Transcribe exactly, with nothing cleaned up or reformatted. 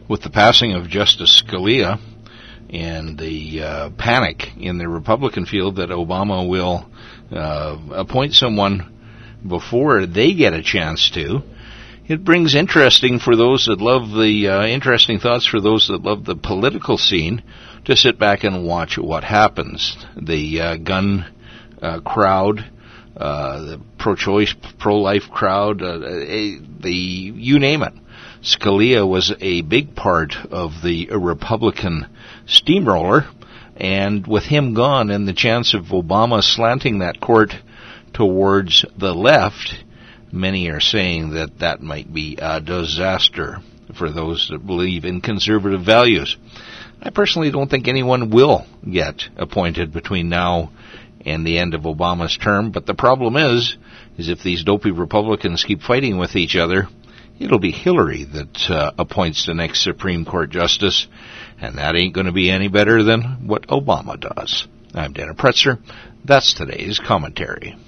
with the passing of Justice Scalia and the uh, panic in the Republican field that Obama will uh, appoint someone before they get a chance to, it brings interesting for those that love the uh, interesting thoughts for those that love the political scene to sit back and watch what happens. The uh, gun uh, crowd, uh, the pro-choice, pro-life crowd, uh, a, the you name it. Scalia was a big part of the Republican steamroller, and with him gone and the chance of Obama slanting that court towards the left, many are saying that that might be a disaster for those that believe in conservative values. I personally don't think anyone will get appointed between now and the end of Obama's term, but the problem is, is if these dopey Republicans keep fighting with each other, it'll be Hillary that uh, appoints the next Supreme Court justice, and that ain't going to be any better than what Obama does. I'm Dana Pretzer. That's today's commentary.